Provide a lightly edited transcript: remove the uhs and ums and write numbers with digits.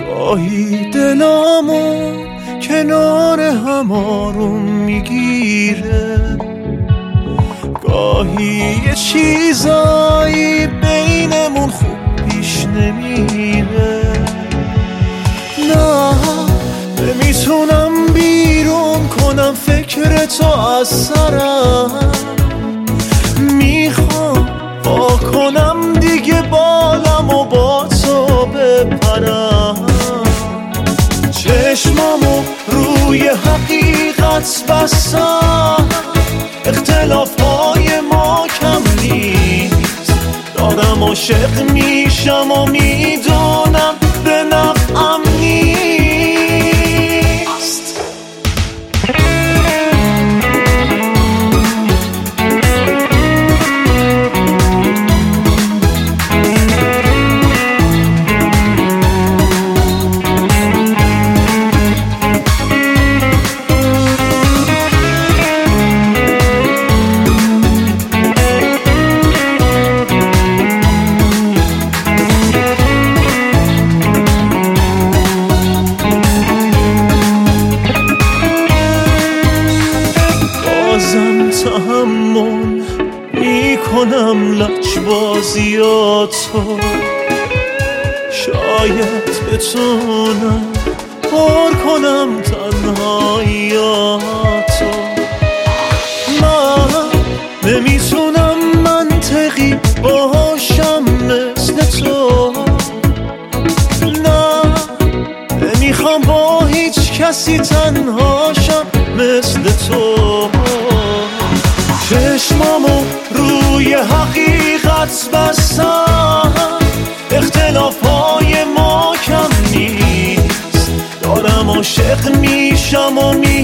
گاهی دلامو کنار هم آروم میگیره، گاهی یه چیزایی بینمون خوب پیش نمیره. نه نمیتونم بیرون کنم فکر تو از سرم، میخوام وا کنم دیگه بالم و با تو بپرم، چشمامو روی حقیقت بستم، اختلافهای ما کم نیست، دارم عاشق میشم و میدونم به نفعم نیست. تحمل میکنم لجبازیاتو، شاید بتونم پر کنم تنهاییاتو. من نمیتونم منطقی باشم مثل تو، نه نمیخوام با هیچ کسی تنهاشم مثل تو، چشمامو روی حقیقت بستم، اختلافهای ما کم نیست، دارم عاشق میشم و